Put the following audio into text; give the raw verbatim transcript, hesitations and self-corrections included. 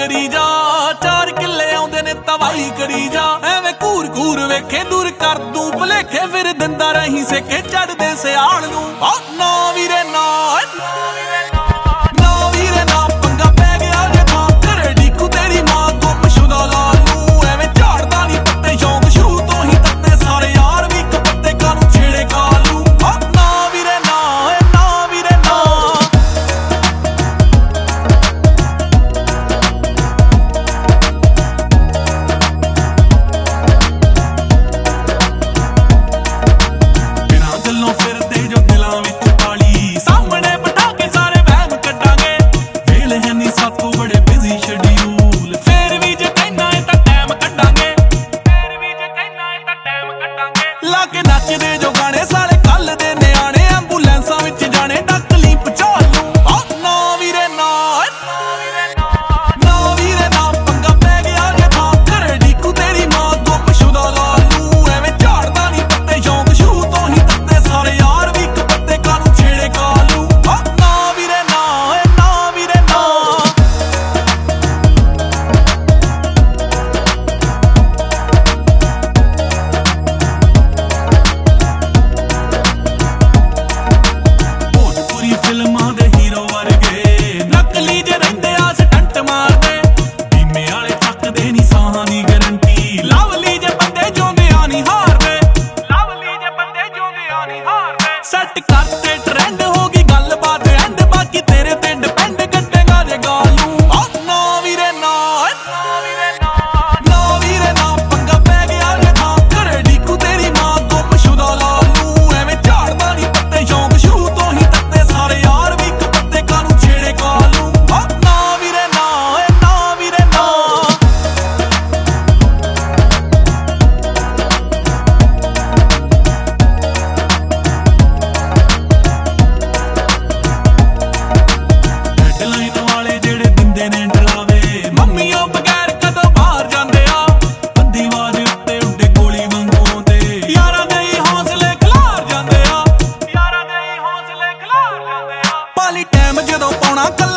करी जा, चार किले आउंदे ने तवाई करी जा। एवें घूर घूर वेखे दूर कर दूं भुलेखे, फिर दिंदा रही सेके चढ़दे सियाल नूं। ना वीरे ना ना वीरे ना पंगा पै गया जे थां घरे डीकू तेरी मां गुमशुदा लाल नूं। एवें झाड़दा नी पत्ते शौक शुरू तो ही तत्ते सारे यार भी इक पत्ते कानूं छेड़े कालू। ना वीरे ना ना वीरे ना गल्लों फिरदे जो दिलां विच पाली, सामने बिठा के सारे वहम कड्डांगे। वेले है नी साथों बड़े बिजी शेड्यूल, फिर भी जे कहना है तां टाइम कड्डांगे, फिर भी जे कहना है तां टाइम कड्डांगे। ला के नचदे जो गाने सारे कल दे न्याणे, एंबूलेंसां विच जाने डकली पचाल लूं। ना वीरे ना ना वीरे ना पंगा पै गया जे थां घरे डीकू तेरी मां गुमशुदा लाल नूं। एवें झाड़दा नी पत्ते शौक शुरू तो ही तत्ते सारे यार भी इक पत्ते कानूं छेड़े कालू। ना वीरे ना ना वीरे ना भोजपुरी फिल्मां दे हीरो वर्गे नकली जे रहिंदे आ स्टंट मारदे, बीमे वाले चकदे नी साहां दी गारंटी। लवली जे बंदे जोंदियां नी हारदे, लवली जे बंदे जोंदियां नी हारदे। सैट करते ट्रेंड हो गई गलबात एंड, बाकी तेरे ते डिपेंड कट्टेगा जे गालू। ना वीरे ना ना वीरे ना पंगा पै गया जे थां घरे डीकू तेरी मां गुमशुदा लाल नूं। एवें झाड़दा नी पत्ते शौक शुरू तो ही तत्ते सारे यार भी इक पत्ते कानूं छेड़े कालू। ना वीरे ना ना वीरे ना हेडलाइन वाले जेड़े दिंदे ने डरावे, मम्मीओ बगैर कदों बाहर जांदे आ। बंदीवाज उत्ते उड्डे गोली वांगू आउंदे, यारां दे ही हौसले खलार जांदे आ, यारां दे ही हौसले खलार जांदे आ। पाली टाइम जदों पाउणा